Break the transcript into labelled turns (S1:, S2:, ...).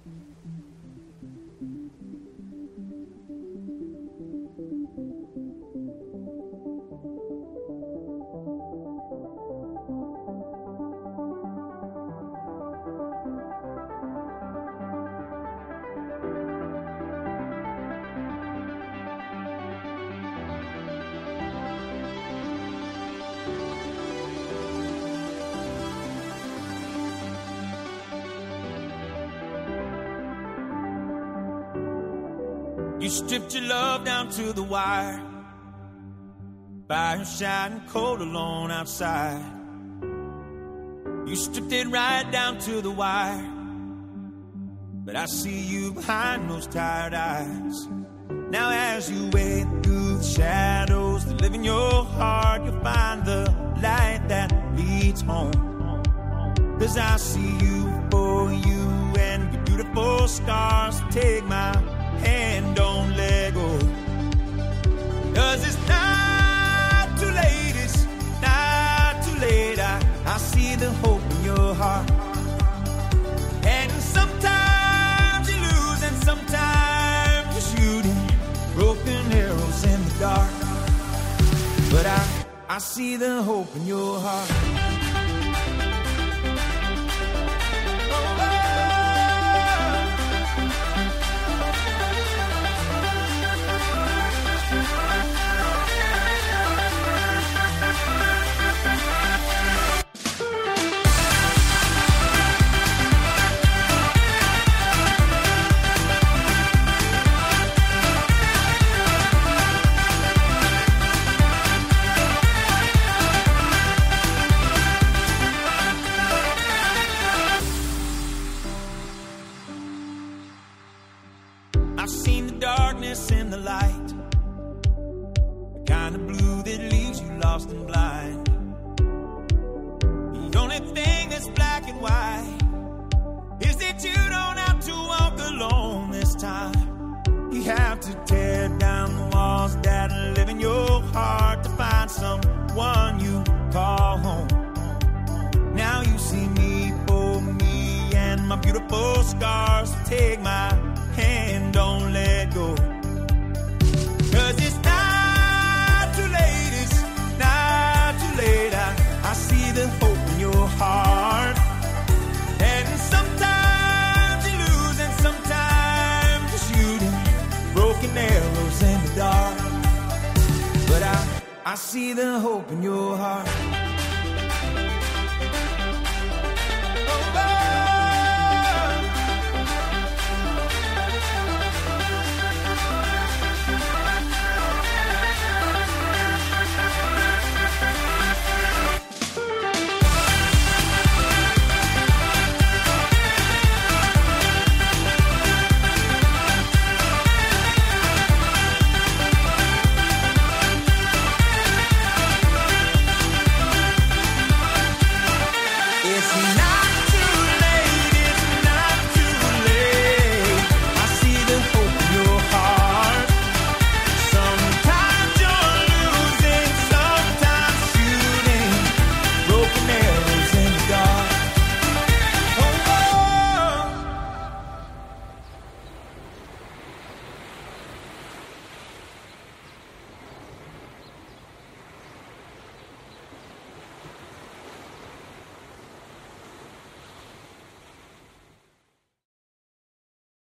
S1: You stripped your love down to the wire. Fire shining cold alone outside. You stripped it right down to the wire. But I see you behind those tired eyes. Now as you wade through the shadows that live in your heart, you'll find the light that leads home. 'Cause I see you for you and your beautiful scars. Take my hand, don't let go. 'Cause it's not too late, it's not too late. I see the hope in your heart. And sometimes you lose and sometimes you're shooting broken arrows in the dark. But I see the hope in your heart. I've seen the darkness in the light, the kind of blue that leaves you lost and blind. The only thing that's black and white is that you don't have to walk alone this time. You have to tear down the walls that live in your heart to find someone you call home. Now you see me for me and my beautiful scars. Take my hand, don't let go. 'Cause it's not too late, it's not too late. I see the hope in your heart. And sometimes you lose and sometimes you're shooting broken arrows in the dark. But I see the hope in your heart.